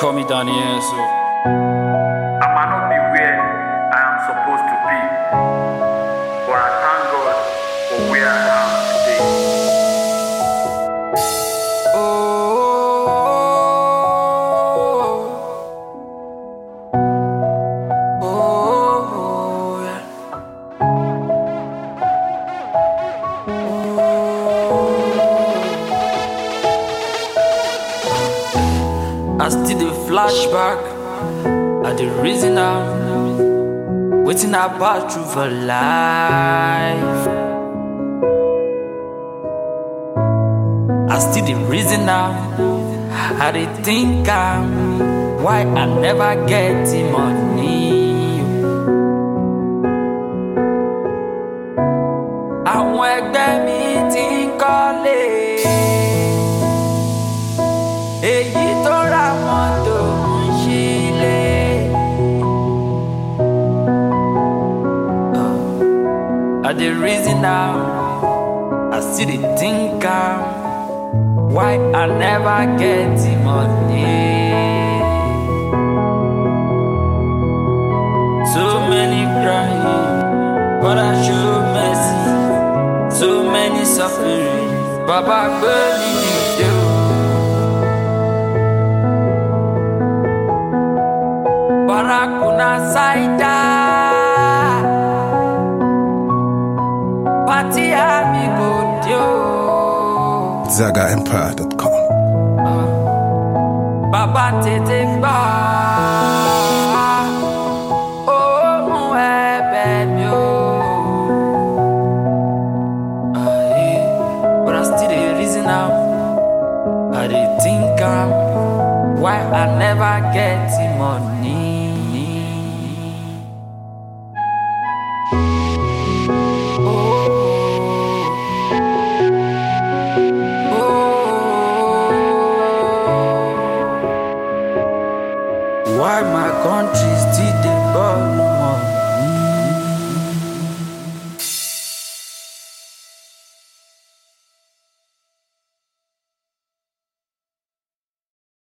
call me Daniel, so I might not be where I am supposed to be, but I thank God for where I am today. I still the flashback. I the reason I'm waiting about you for life. I still the reason I dey think I'm why I never get the money. Àwọn ẹgbẹ́ mi ti ń kọ́lé, èyí tó ra mọ́tò ń ṣílé. I dey reason now, I still dey think am why I never get the money. So many crying, but I show mercy. So many suffering, Baba gbé mi dìde o. Barakuna Saida, Party amigo dio. ZagaEmpire.com. Baba tètè gbà, ohùn ẹ̀bẹ̀ mi o. But I still dey reason am, I dey think am why I never get the money. Why my country